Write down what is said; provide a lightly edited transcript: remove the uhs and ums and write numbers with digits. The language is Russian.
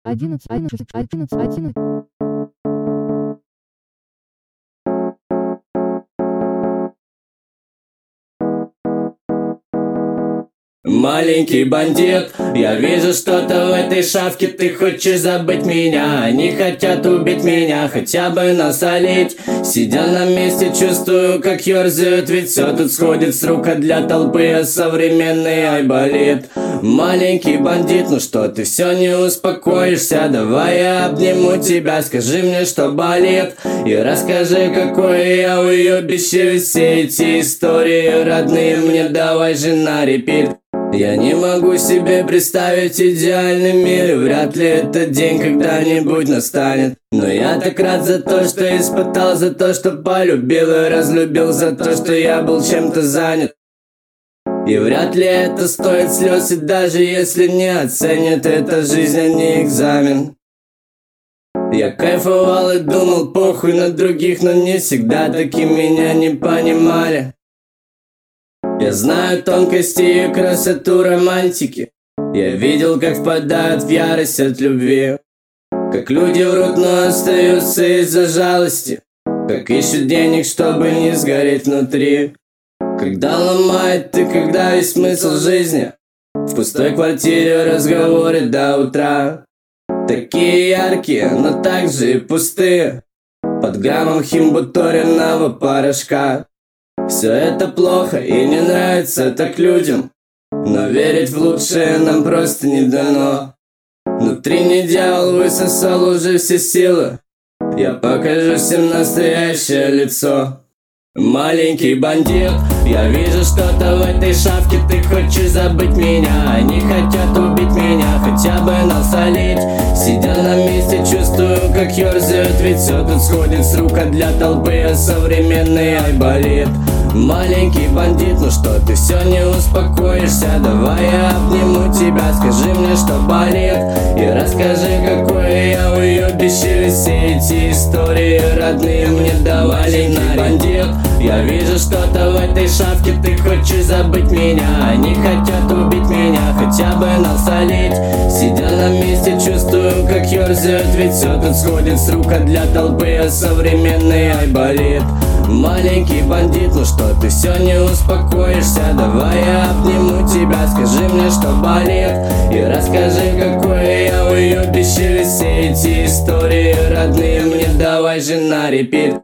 11. Маленький бандит, я вижу что-то в этой шавке. Ты хочешь забыть меня, они хотят убить меня, хотя бы насолить. Сидя на месте, чувствую, как ерзают, ведь все тут сходит с рук, а для толпы а современный айболит. Маленький бандит, ну что ты все не успокоишься? Давай я обниму тебя, скажи мне, что болит, и расскажи, какой я уебище. Все эти истории родные мне давай же на репит. Я не могу себе представить идеальный мир, вряд ли этот день когда-нибудь настанет. Но я так рад за то, что испытал, за то, что полюбил и разлюбил, за то, что я был чем-то занят. И вряд ли это стоит слез, и даже если не оценят, это жизнь, а не экзамен. Я кайфовал и думал, похуй на других, но не всегда таки меня не понимали. Я знаю тонкости и красоту романтики. Я видел, как впадают в ярость от любви, как люди врут, но остаются из-за жалости, как ищут денег, чтобы не сгореть внутри. Когда ломает и когда весь смысл жизни в пустой квартире разговоры до утра. Такие яркие, но также и пустые, под граммом химбуторенного порошка. Все это плохо и не нравится так людям, но верить в лучшее нам просто не дано. Внутри не дьявол высосал уже все силы, я покажу всем настоящее лицо. Маленький бандит, я вижу что-то в этой шавке. Ты хочешь забыть меня, они хотят убить меня, хотя бы насолить. Сидя на месте, чувствую, как ерзают, ведь все тут сходит с рук, а для толпы а современный айболит. Маленький бандит, ну что ты все не успокоишься? Давай я обниму тебя, скажи мне, что болит, и расскажи, какое я уебище. Все эти истории родные мне давали на бандит. Я вижу что-то в этой шавке. Ты хочешь забыть меня, они хотят убить меня, хотя бы насолить. Сидя на месте, чувствую, как ерзают, ведь все тут сходит с рук, а для толпы а современный айболит. Маленький бандит, ну что ты все не успокоишься? Давай я обниму тебя, скажи мне, что болит, и расскажи, какое я уебище. Все эти истории родные мне давай же на репит.